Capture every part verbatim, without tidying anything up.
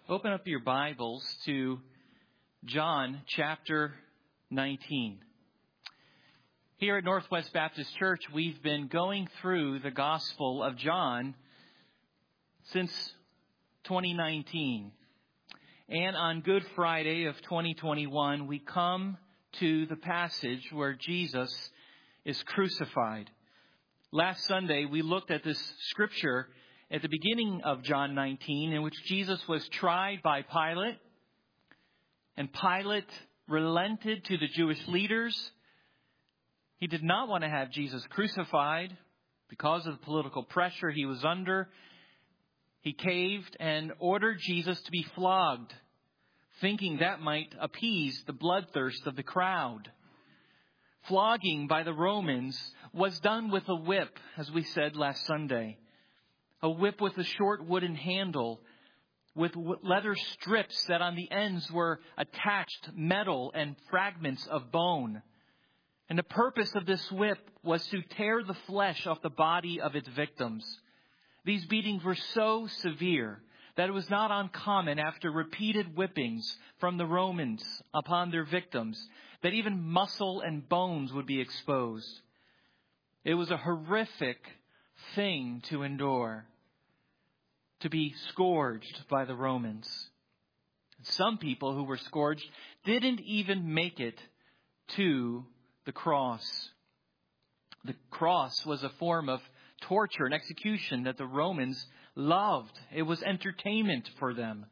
Open up your Bibles to John chapter nineteen. Here at Northwest Baptist Church, we've been going through the Gospel of John since twenty nineteen. And on Good Friday of twenty twenty-one, we come to the passage where Jesus is crucified. Last Sunday, we looked at this scripture at the beginning of John nineteen, in which Jesus was tried by Pilate. And Pilate relented to the Jewish leaders. He did not want to have Jesus crucified because of the political pressure he was under. He caved and ordered Jesus to be flogged, thinking that might appease the bloodthirst of the crowd. Flogging by the Romans was done with a whip, as we said last Sunday. A whip with a short wooden handle, with leather strips that on the ends were attached metal and fragments of bone. And the purpose of this whip was to tear the flesh off the body of its victims. These beatings were so severe that it was not uncommon after repeated whippings from the Romans upon their victims that even muscle and bones would be exposed. It was a horrific thing to endure, to be scourged by the Romans. Some people who were scourged didn't even make it to the cross. The cross was a form of torture and execution that the Romans loved. It was entertainment for them.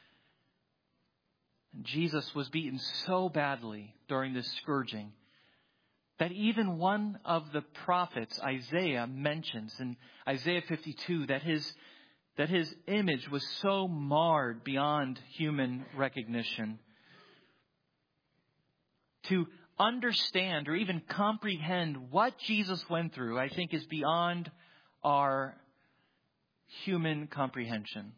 And Jesus was beaten so badly during this scourging that even one of the prophets, Isaiah, mentions in Isaiah fifty-two that his that his image was so marred beyond human recognition. To understand or even comprehend what Jesus went through, I think, is beyond our human comprehension.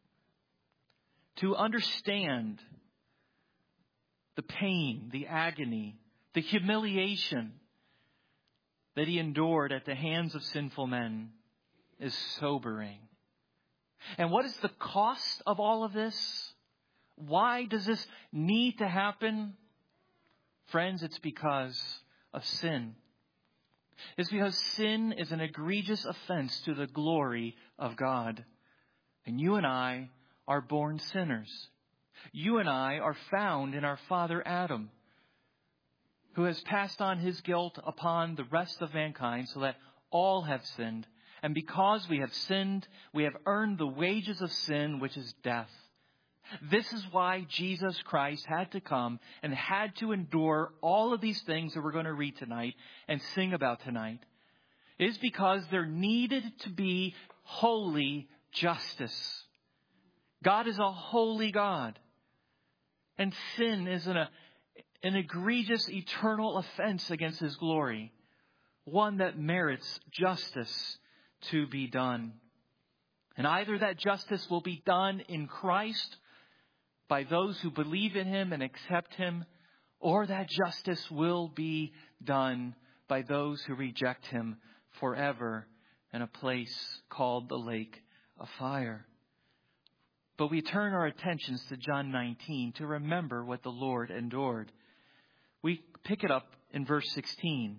To understand the pain, the agony, the humiliation that he endured at the hands of sinful men is sobering. And what is the cost of all of this? Why does this need to happen? Friends, it's because of sin. It's because sin is an egregious offense to the glory of God. And you and I are born sinners. You and I are found in our father Adam, who has passed on his guilt upon the rest of mankind so that all have sinned. And because we have sinned, we have earned the wages of sin, which is death. This is why Jesus Christ had to come and had to endure all of these things that we're going to read tonight and sing about tonight. It is because there needed to be holy justice. God is a holy God. And sin is an, an egregious eternal offense against his glory. One that merits justice to be done. And either that justice will be done in Christ by those who believe in him and accept him, or that justice will be done by those who reject him forever in a place called the lake of fire. But we turn our attentions to John nineteen to remember what the Lord endured. We pick it up in verse sixteen.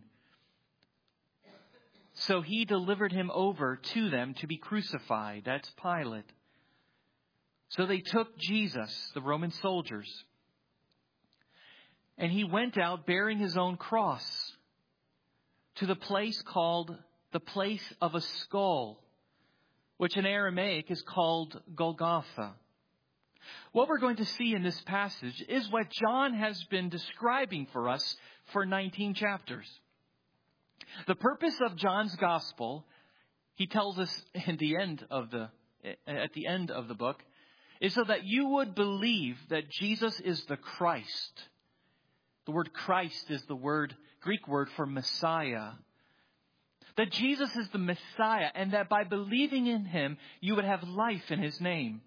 So he delivered him over to them to be crucified. That's Pilate. So they took Jesus, the Roman soldiers, and he went out bearing his own cross to the place called the place of a skull, which in Aramaic is called Golgotha. What we're going to see in this passage is what John has been describing for us for nineteen chapters. The purpose of John's gospel, he tells us in the end of the at the end of the book, is so that you would believe that Jesus is the Christ. The word Christ is the word Greek word for Messiah. That Jesus is the Messiah, and that by believing in him, you would have life in his name.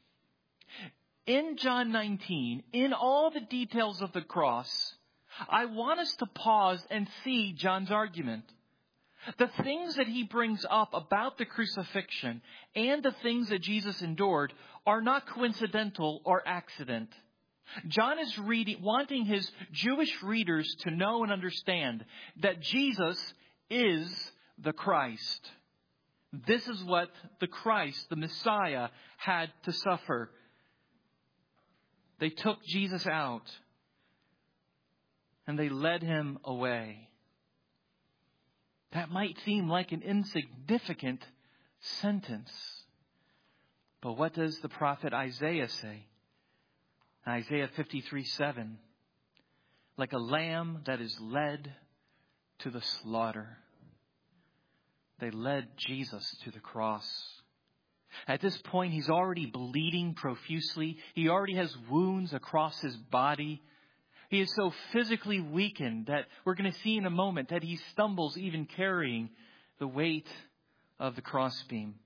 In John nineteen, in all the details of the cross, I want us to pause and see John's argument. The things that he brings up about the crucifixion and the things that Jesus endured are not coincidental or accident. John is reading, wanting his Jewish readers to know and understand that Jesus is the Christ. This is what the Christ, the Messiah, had to suffer. They took Jesus out and they led him away. That might seem like an insignificant sentence. But what does the prophet Isaiah say? Isaiah fifty-three seven. Like a lamb that is led to the slaughter, they led Jesus to the cross. At this point, he's already bleeding profusely. He already has wounds across his body. He is so physically weakened that we're going to see in a moment that he stumbles even carrying the weight of the crossbeam.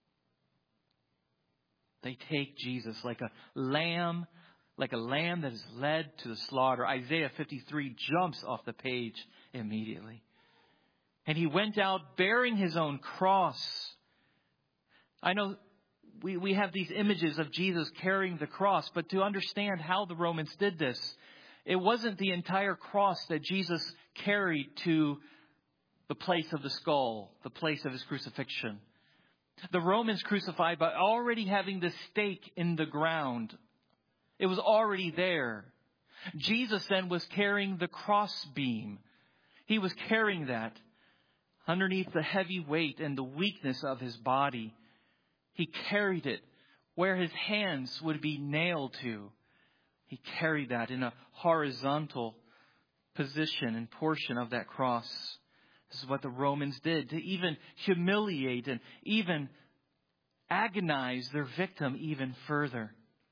They take Jesus like a lamb, like a lamb that is led to the slaughter. Isaiah fifty-three jumps off the page immediately. And he went out bearing his own cross. I know we, we have these images of Jesus carrying the cross, but to understand how the Romans did this, it wasn't the entire cross that Jesus carried to the place of the skull, the place of his crucifixion. The Romans crucified by already having the stake in the ground. It was already there. Jesus then was carrying the crossbeam. He was carrying that underneath the heavy weight and the weakness of his body. He carried it where his hands would be nailed to. He carried that in a horizontal position and portion of that cross. This is what the Romans did to even humiliate and even agonize their victim even further.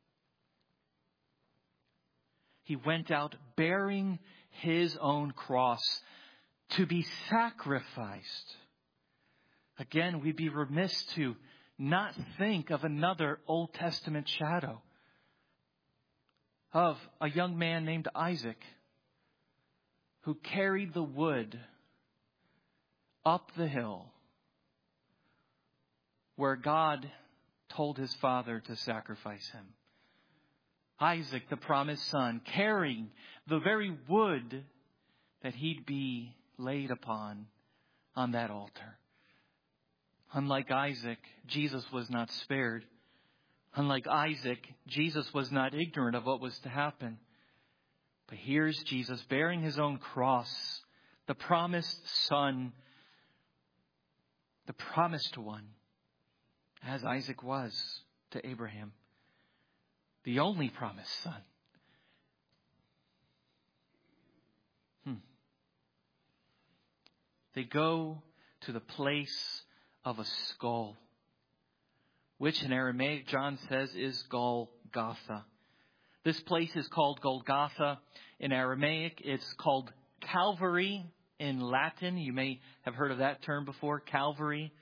He went out bearing his own cross to be sacrificed. Again, we'd be remiss to not think of another Old Testament shadow of a young man named Isaac who carried the wood up the hill where God told his father to sacrifice him. Isaac, the promised son, carrying the very wood that he'd be laid upon on that altar. Unlike Isaac, Jesus was not spared. Unlike Isaac, Jesus was not ignorant of what was to happen. But here's Jesus bearing his own cross, the promised son, the promised one, as Isaac was to Abraham, the only promised son. Hmm. They go to the place of a skull, which in Aramaic, John says, is Golgotha. This place is called Golgotha. In Aramaic, it's called Calvary. In Latin, you may have heard of that term before, Calvary.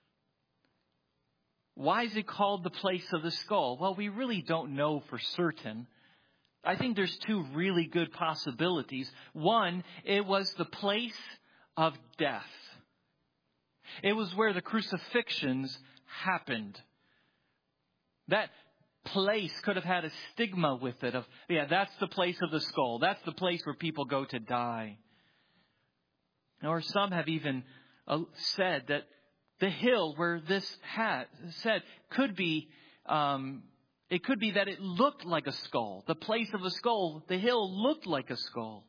Why is it called the place of the skull? Well, we really don't know for certain. I think there's two really good possibilities. One, it was the place of death. It was where the crucifixions happened. That place could have had a stigma with it of, yeah, that's the place of the skull. That's the place where people go to die. Or some have even uh, said that the hill where this had said could be, um, it could be that it looked like a skull. The place of the skull, the hill looked like a skull.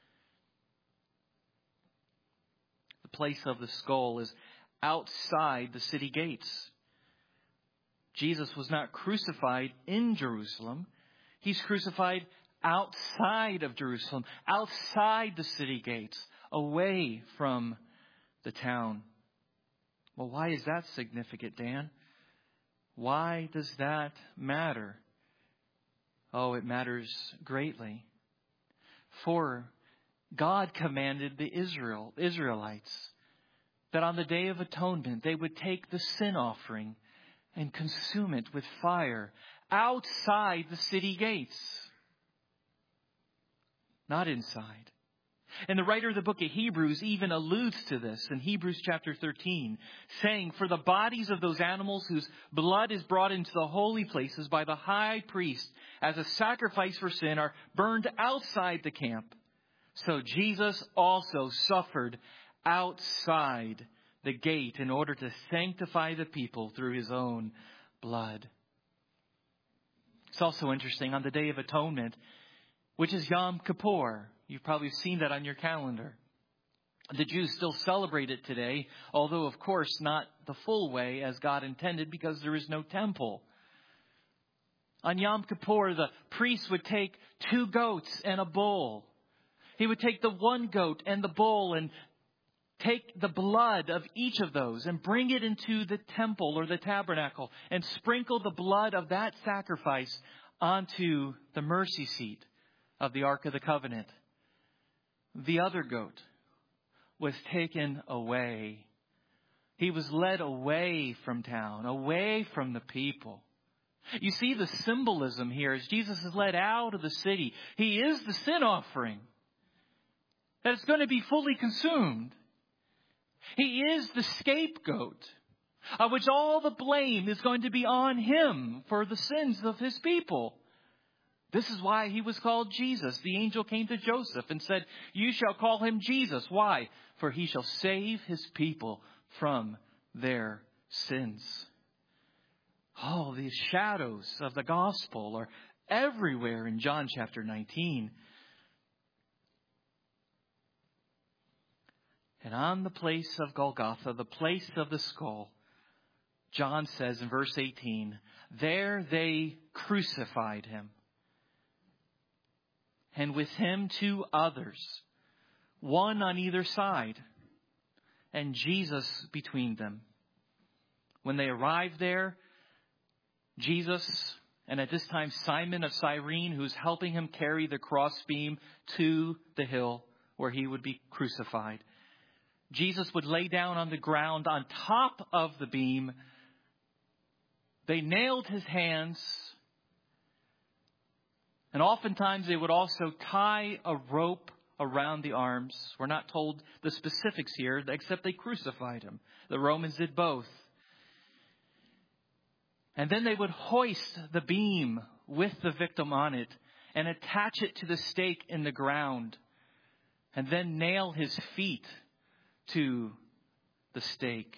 The place of the skull is outside the city gates. Jesus was not crucified in Jerusalem. He's crucified outside of Jerusalem, outside the city gates, away from the town. Well, why is that significant, Dan? Why does that matter? Oh, it matters greatly. For God commanded the Israel, Israelites that on the Day of Atonement they would take the sin offering and consume it with fire outside the city gates, not inside. And the writer of the book of Hebrews even alludes to this in Hebrews chapter thirteen, saying, "For the bodies of those animals whose blood is brought into the holy places by the high priest as a sacrifice for sin are burned outside the camp. So Jesus also suffered outside the gate in order to sanctify the people through his own blood." It's also interesting, on the Day of Atonement, which is Yom Kippur. You've probably seen that on your calendar. The Jews still celebrate it today, although, of course, not the full way as God intended because there is no temple. On Yom Kippur, the priest would take two goats and a bull. He would take the one goat and the bull and take the blood of each of those and bring it into the temple or the tabernacle and sprinkle the blood of that sacrifice onto the mercy seat of the Ark of the Covenant. The other goat was taken away. He was led away from town, away from the people. You see the symbolism here as Jesus is led out of the city. He is the sin offering that is going to be fully consumed. He is the scapegoat of which all the blame is going to be on him for the sins of his people. This is why he was called Jesus. The angel came to Joseph and said, "You shall call him Jesus." Why? For he shall save his people from their sins. Oh, these shadows of the gospel are everywhere in John chapter nineteen. And on the place of Golgotha, the place of the skull, John says in verse eighteen, "There they crucified him, and with him two others, one on either side, and Jesus between them." When they arrived there, Jesus, and at this time Simon of Cyrene, who's helping him carry the crossbeam to the hill where he would be crucified, Jesus would lay down on the ground on top of the beam. They nailed his hands. And oftentimes they would also tie a rope around the arms. We're not told the specifics here, except they crucified him. The Romans did both. And then they would hoist the beam with the victim on it and attach it to the stake in the ground. And then nail his feet to the stake.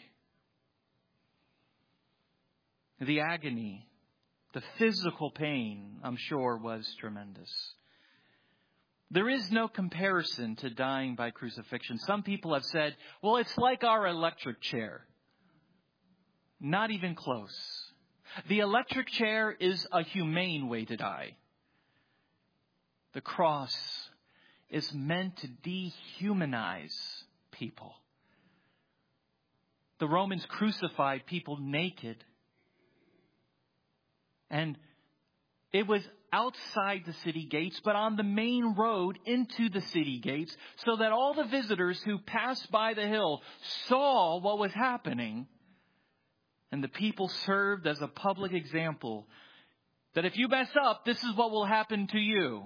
The agony, the physical pain, I'm sure, was tremendous. There is no comparison to dying by crucifixion. Some people have said, well, it's like our electric chair. Not even close. The electric chair is a humane way to die. The cross is meant to dehumanize people. The Romans crucified people naked. And it was outside the city gates, but on the main road into the city gates, so that all the visitors who passed by the hill saw what was happening. And the people served as a public example that if you mess up, this is what will happen to you.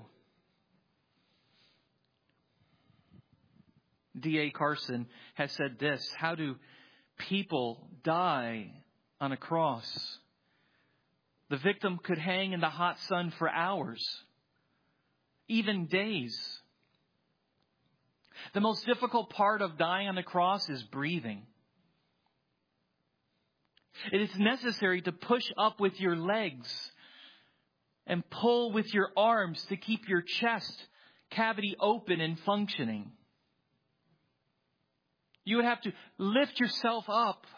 D A Carson has said this: how do people die on a cross? The victim could hang in the hot sun for hours, even days. The most difficult part of dying on the cross is breathing. It is necessary to push up with your legs and pull with your arms to keep your chest cavity open and functioning. You would have to lift yourself up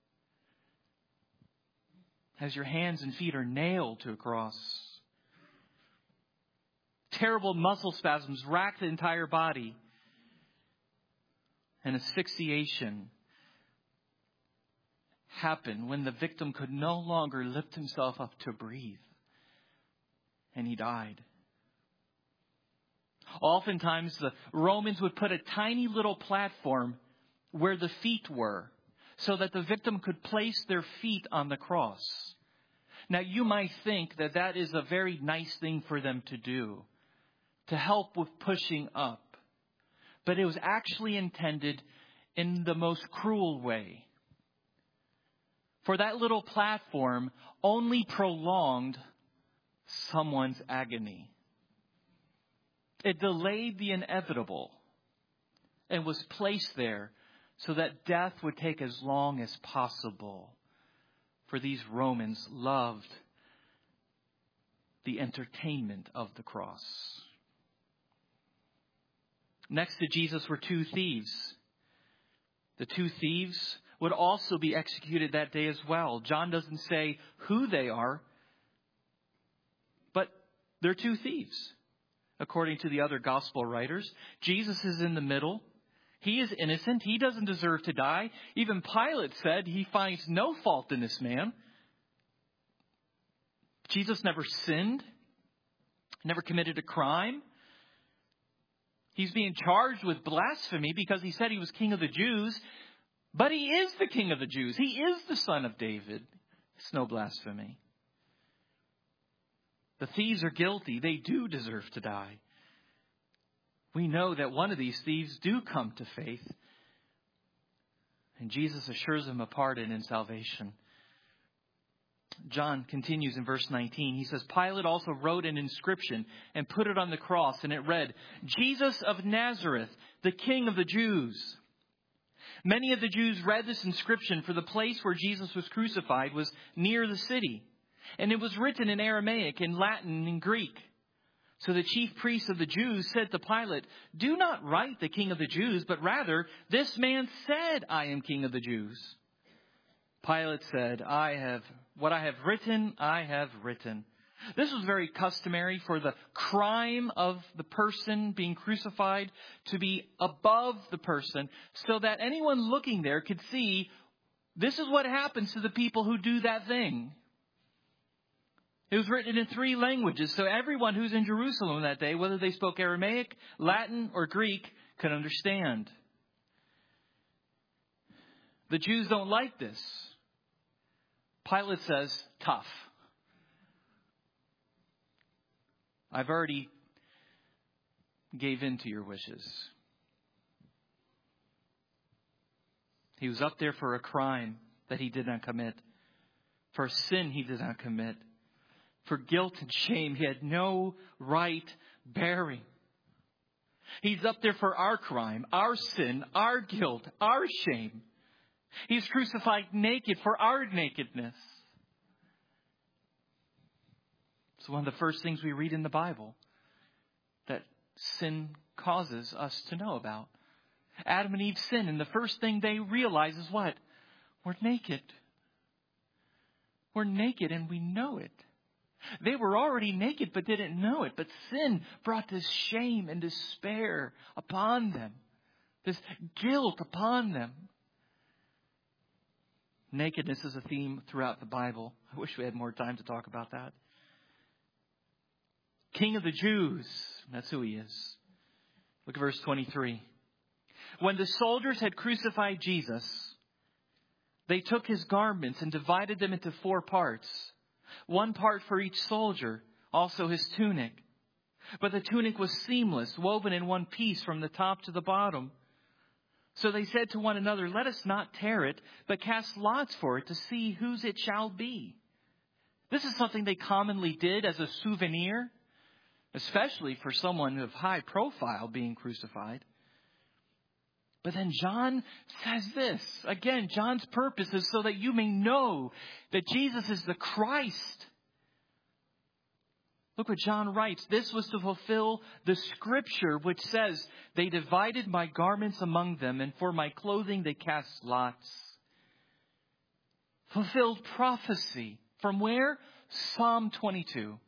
as your hands and feet are nailed to a cross. Terrible muscle spasms rack the entire body. And asphyxiation happened when the victim could no longer lift himself up to breathe. And he died. Oftentimes the Romans would put a tiny little platform where the feet were, so that the victim could place their feet on the cross. Now, you might think that that is a very nice thing for them to do, to help with pushing up. but it was actually intended in the most cruel way. For that little platform only prolonged someone's agony. It delayed the inevitable and was placed there so that death would take as long as possible. For these Romans loved the entertainment of the cross. Next to Jesus were two thieves. The two thieves would also be executed that day as well. John doesn't say who they are, but they're two thieves. According to the other gospel writers, Jesus is in the middle. He is innocent. He doesn't deserve to die. Even Pilate said he finds no fault in this man. Jesus never sinned, never committed a crime. He's being charged with blasphemy because he said he was king of the Jews. But he is the king of the Jews. He is the son of David. It's no blasphemy. The thieves are guilty. They do deserve to die. We know that one of these thieves do come to faith. And Jesus assures them of pardon and salvation. John continues in verse nineteen. He says, Pilate also wrote an inscription and put it on the cross. And it read, Jesus of Nazareth, the King of the Jews. Many of the Jews read this inscription, for the place where Jesus was crucified was near the city. And it was written in Aramaic, in Latin, and Greek. So the chief priests of the Jews said to Pilate, do not write the King of the Jews, but rather, this man said, I am King of the Jews. Pilate said, I have, what I have written, I have written. This was very customary for the crime of the person being crucified to be above the person, so that anyone looking there could see, this is what happens to the people who do that thing. It was written in three languages, so everyone who's in Jerusalem that day, whether they spoke Aramaic, Latin, or Greek, could understand. The Jews don't like this. Pilate says, tough. I've already gave in to your wishes. He was up there for a crime that he did not commit, for a sin he did not commit. For guilt and shame he had no right bearing. He's up there for our crime, our sin, our guilt, our shame. He's crucified naked for our nakedness. It's one of the first things we read in the Bible that sin causes us to know about. Adam and Eve sin, and the first thing they realize is what? We're naked. We're naked and we know it. They were already naked but didn't know it. But sin brought this shame and despair upon them. This guilt upon them. Nakedness is a theme throughout the Bible. I wish we had more time to talk about that. King of the Jews. That's who he is. Look at verse twenty-three. When the soldiers had crucified Jesus, they took his garments and divided them into four parts. One part for each soldier, also his tunic. But the tunic was seamless, woven in one piece from the top to the bottom. So they said to one another, let us not tear it, but cast lots for it to see whose it shall be. This is something they commonly did as a souvenir, especially for someone of high profile being crucified. But then John says this. Again, John's purpose is so that you may know that Jesus is the Christ. Look what John writes. This was to fulfill the scripture which says, they divided my garments among them, and for my clothing they cast lots. Fulfilled prophecy. From where? Psalm twenty-two.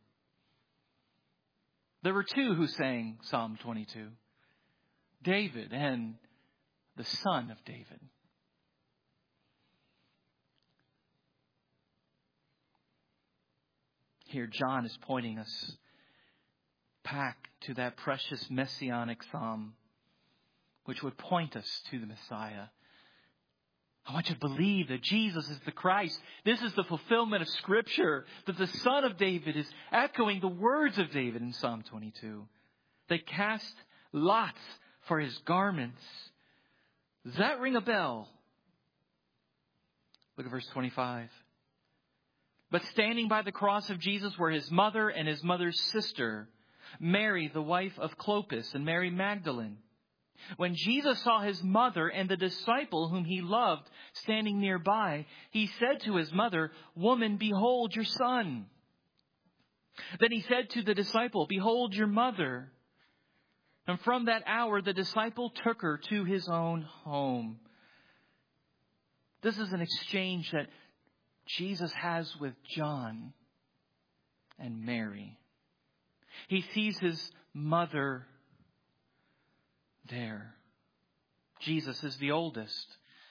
There were two who sang Psalm twenty-two. David and the son of David. Here John is pointing us back to that precious messianic psalm, which would point us to the Messiah. I want you to believe that Jesus is the Christ. This is the fulfillment of Scripture, that the Son of David is echoing the words of David in Psalm twenty-two. They cast lots for his garments. Does that ring a bell? Look at verse twenty-five. But standing by the cross of Jesus were his mother and his mother's sister, Mary, the wife of Clopas, and Mary Magdalene. When Jesus saw his mother and the disciple whom he loved standing nearby, he said to his mother, "Woman, behold your son." Then he said to the disciple, "Behold your mother." And from that hour, the disciple took her to his own home. This is an exchange that Jesus has with John and Mary. He sees his mother there. Jesus is the oldest.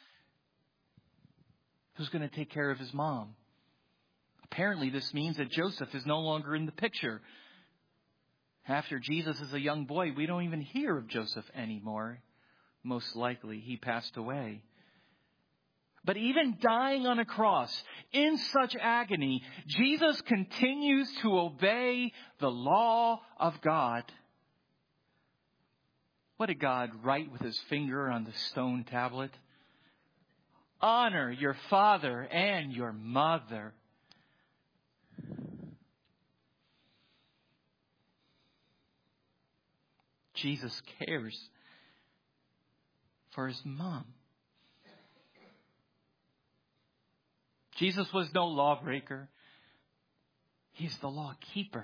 Who's going to take care of his mom? Apparently, this means that Joseph is no longer in the picture. After Jesus is a young boy, we don't even hear of Joseph anymore. Most likely, he passed away. But even dying on a cross, in such agony, Jesus continues to obey the law of God. What did God write with his finger on the stone tablet? Honor your father and your mother. Jesus cares for his mom. Jesus was no lawbreaker. He's the law keeper.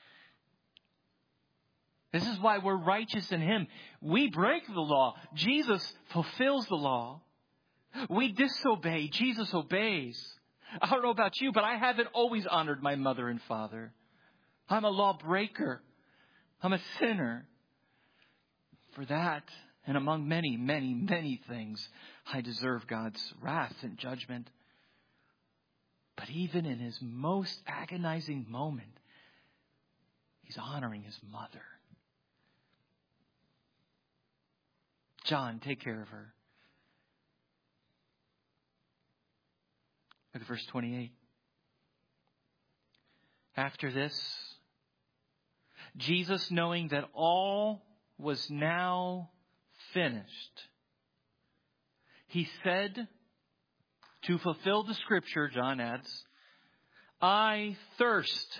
This is why we're righteous in him. We break the law. Jesus fulfills the law. We disobey. Jesus obeys. I don't know about you, but I haven't always honored my mother and father. I'm a lawbreaker. I'm a sinner. For that, and among many, many, many things, I deserve God's wrath and judgment. But even in his most agonizing moment, he's honoring his mother. John, take care of her. Look at verse twenty-eight. After this, Jesus, knowing that all was now finished, he said, to fulfill the scripture, John adds, "I thirst."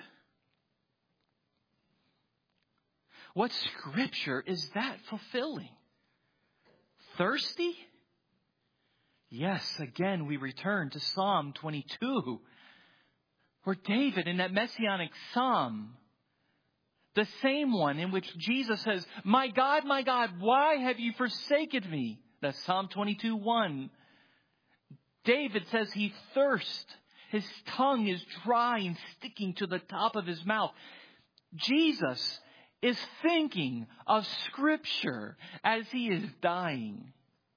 What scripture is that fulfilling? Thirsty? Yes, again we return to Psalm twenty-two, where David in that messianic psalm, the same one in which Jesus says, "My God, my God, why have you forsaken me?" That's Psalm twenty-two one. David says he thirsts. His tongue is dry and sticking to the top of his mouth. Jesus is thinking of Scripture as he is dying.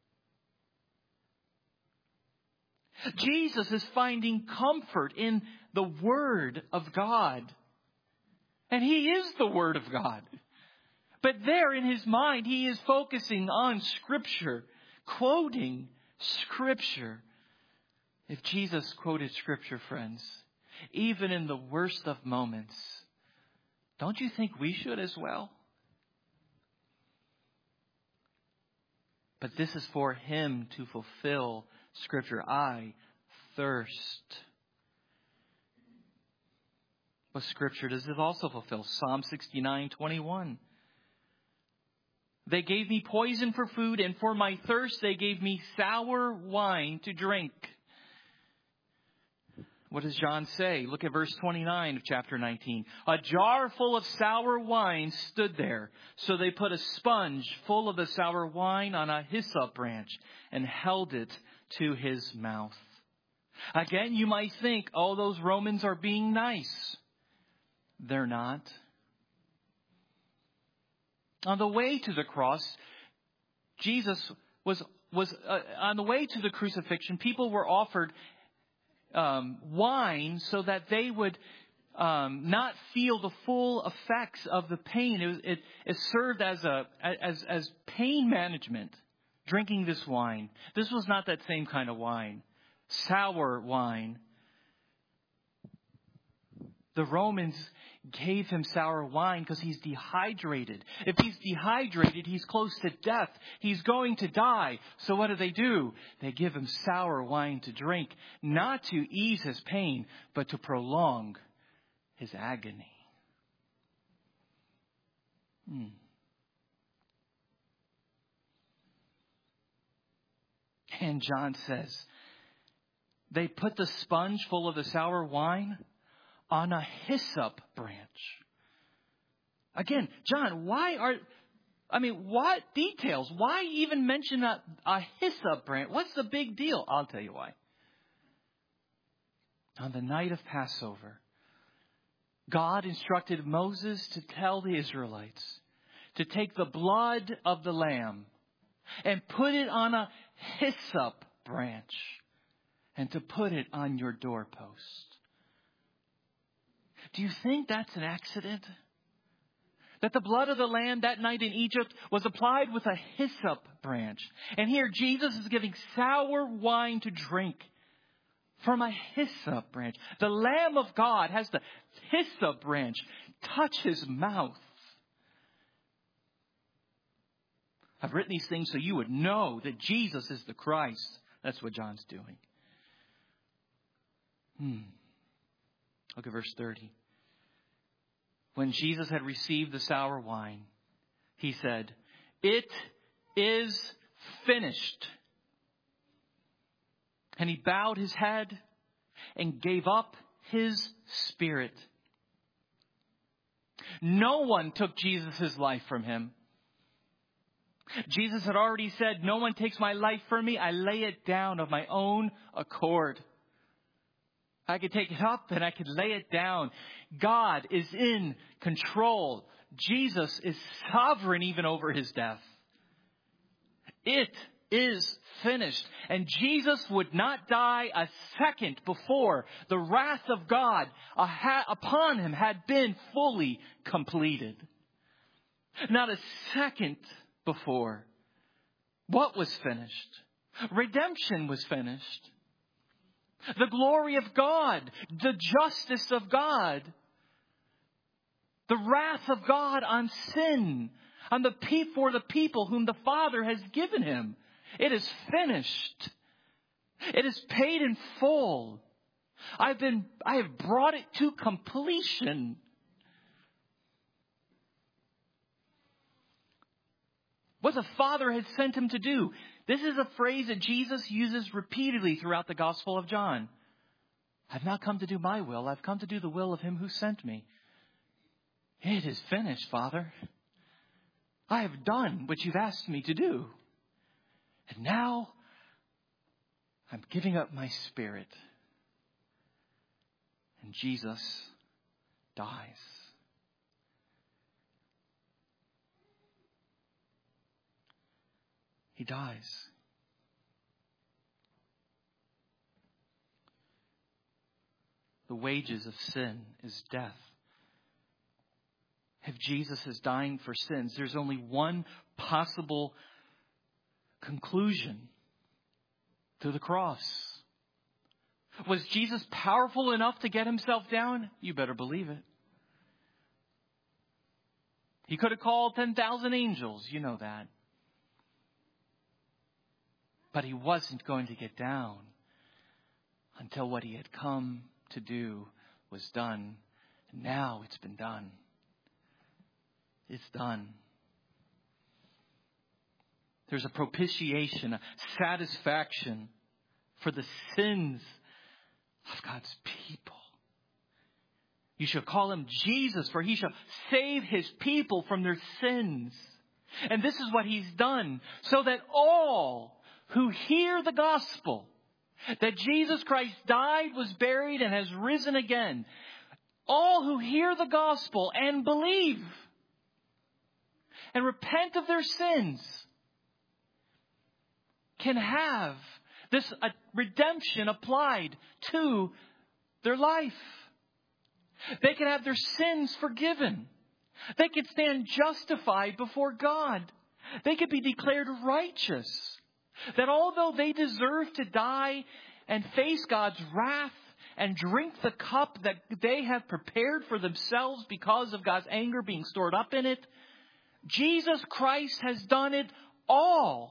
Jesus is finding comfort in the Word of God. And he is the Word of God. But there in his mind, he is focusing on Scripture, quoting Scripture. If Jesus quoted Scripture, friends, even in the worst of moments, don't you think we should as well? But this is for him to fulfill Scripture. I thirst. What Scripture does it also fulfill? Psalm sixty-nine twenty-one. They gave me poison for food, and for my thirst they gave me sour wine to drink. What does John say? Look at verse twenty-nine of chapter nineteen. A jar full of sour wine stood there. So they put a sponge full of the sour wine on a hyssop branch and held it to his mouth. Again, you might think, oh, those Romans are being nice. They're not. On the way to the cross, Jesus was, was uh, on the way to the crucifixion, people were offered Um, wine so that they would um, not feel the full effects of the pain. It, was, it, it served as a as as pain management. Drinking this wine. This was not that same kind of wine. Sour wine. The Romans gave him sour wine because he's dehydrated. If he's dehydrated, he's close to death. He's going to die. So what do they do? They give him sour wine to drink, not to ease his pain, but to prolong his agony. Hmm. And John says, they put the sponge full of the sour wine on a hyssop branch. Again, John, why are, I mean, what details? Why even mention a, a hyssop branch? What's the big deal? I'll tell you why. On the night of Passover, God instructed Moses to tell the Israelites to take the blood of the lamb and put it on a hyssop branch and to put it on your doorpost. Do you think that's an accident? That the blood of the lamb that night in Egypt was applied with a hyssop branch. And here Jesus is giving sour wine to drink from a hyssop branch. The Lamb of God has the hyssop branch touch his mouth. I've written these things so you would know that Jesus is the Christ. That's what John's doing. Hmm. Look at verse thirty. When Jesus had received the sour wine, he said, "It is finished." And he bowed his head and gave up his spirit. No one took Jesus' life from him. Jesus had already said, "No one takes my life from me. I lay it down of my own accord." I could take it up and I could lay it down. God is in control. Jesus is sovereign even over his death. It is finished. And Jesus would not die a second before the wrath of God upon him had been fully completed. Not a second before. What was finished? Redemption was finished. The glory of God, the justice of God, the wrath of God on sin, on the pe- for the people whom the Father has given him. It is finished. It is paid in full. I've been, I have brought it to completion. What the Father has sent him to do. This is a phrase that Jesus uses repeatedly throughout the Gospel of John. I've not come to do my will. I've come to do the will of him who sent me. It is finished, Father. I have done what you've asked me to do. And now I'm giving up my spirit. And Jesus dies. He dies. The wages of sin is death. If Jesus is dying for sins, there's only one possible conclusion to the cross. Was Jesus powerful enough to get himself down? You better believe it. He could have called ten thousand angels. You know that. But he wasn't going to get down until what he had come to do was done. And now it's been done. It's done. There's a propitiation, a satisfaction for the sins of God's people. You shall call him Jesus, for he shall save his people from their sins. And this is what he's done, so that all who hear the gospel, that Jesus Christ died, was buried, and has risen again, all who hear the gospel and believe and repent of their sins can have this uh, redemption applied to their life. They can have their sins forgiven. They can stand justified before God. They can be declared righteous. That although they deserve to die and face God's wrath and drink the cup that they have prepared for themselves because of God's anger being stored up in it. Jesus Christ has done it all.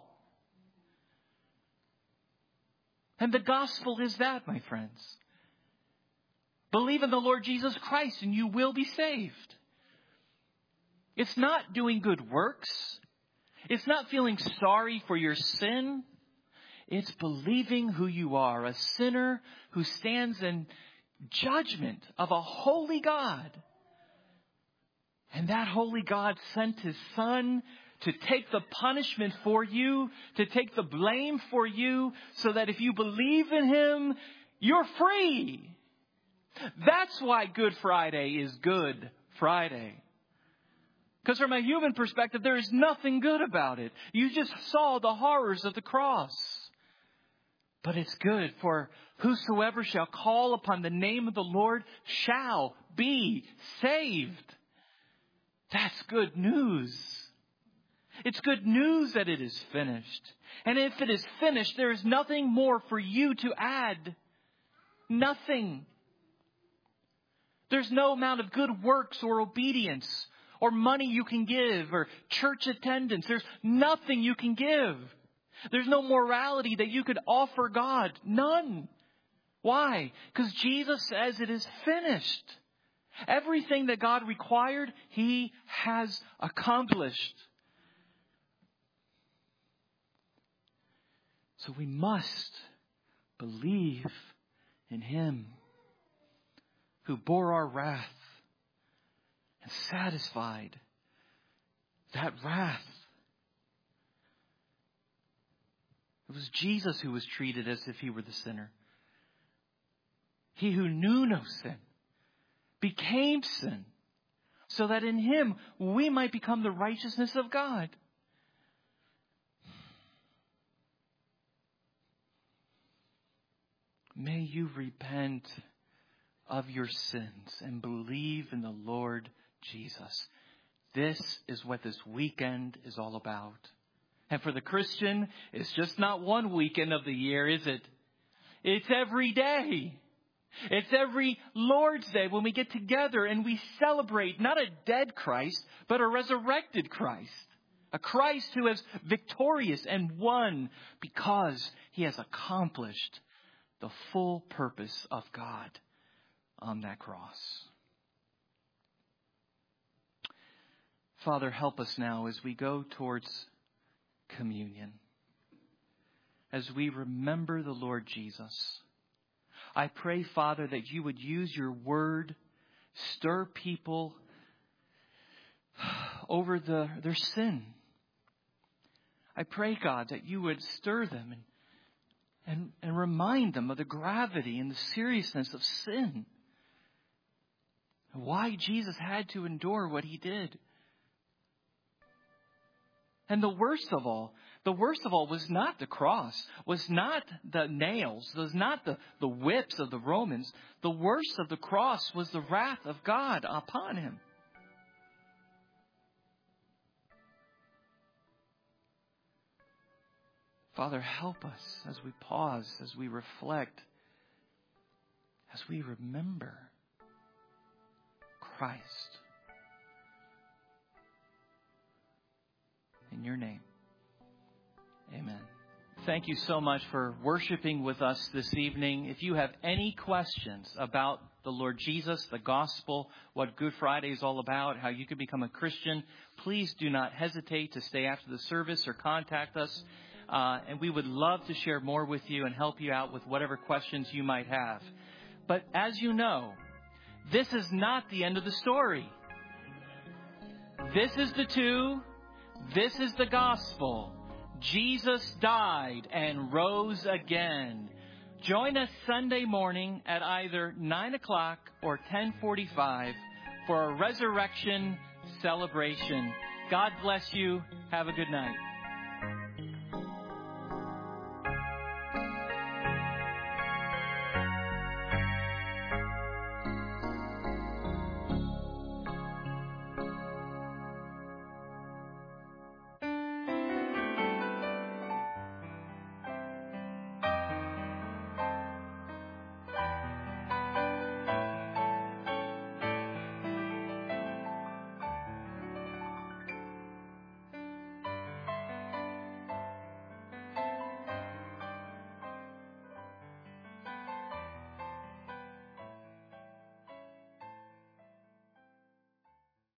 And the gospel is that, my friends. Believe in the Lord Jesus Christ and you will be saved. It's not doing good works. It's not feeling sorry for your sin. It's believing who you are, a sinner who stands in judgment of a holy God. And that holy God sent His Son to take the punishment for you, to take the blame for you, so that if you believe in Him, you're free. That's why Good Friday is Good Friday. Because from a human perspective, there is nothing good about it. You just saw the horrors of the cross. But it's good, for whosoever shall call upon the name of the Lord shall be saved. That's good news. It's good news that it is finished. And if it is finished, there is nothing more for you to add. Nothing. There's no amount of good works or obedience or money you can give or church attendance. There's nothing you can give. There's no morality that you could offer God. None. Why? Because Jesus says it is finished. Everything that God required, He has accomplished. So we must believe in Him who bore our wrath and satisfied that wrath. It was Jesus who was treated as if He were the sinner. He who knew no sin became sin, so that in Him we might become the righteousness of God. May you repent of your sins and believe in the Lord Jesus. This is what this weekend is all about. And for the Christian, it's just not one weekend of the year, is it? It's every day. It's every Lord's Day when we get together and we celebrate not a dead Christ, but a resurrected Christ. A Christ who is victorious and won because He has accomplished the full purpose of God on that cross. Father, help us now as we go towards communion. As we remember the Lord Jesus. I pray, Father, that you would use your word, stir people over the, their sin. I pray, God, that you would stir them and, and, and remind them of the gravity and the seriousness of sin. Why Jesus had to endure what He did. And the worst of all, the worst of all was not the cross, was not the nails, was not the, the whips of the Romans. The worst of the cross was the wrath of God upon Him. Father, help us as we pause, as we reflect, as we remember Christ. In your name, amen. Thank you so much for worshiping with us this evening. If you have any questions about the Lord Jesus, the gospel, what Good Friday is all about, how you can become a Christian, please do not hesitate to stay after the service or contact us. Uh, and we would love to share more with you and help you out with whatever questions you might have. But as you know, this is not the end of the story. This is the two. This is the gospel. Jesus died and rose again. Join us Sunday morning at either nine o'clock or ten forty-five for a resurrection celebration. God bless you. Have a good night.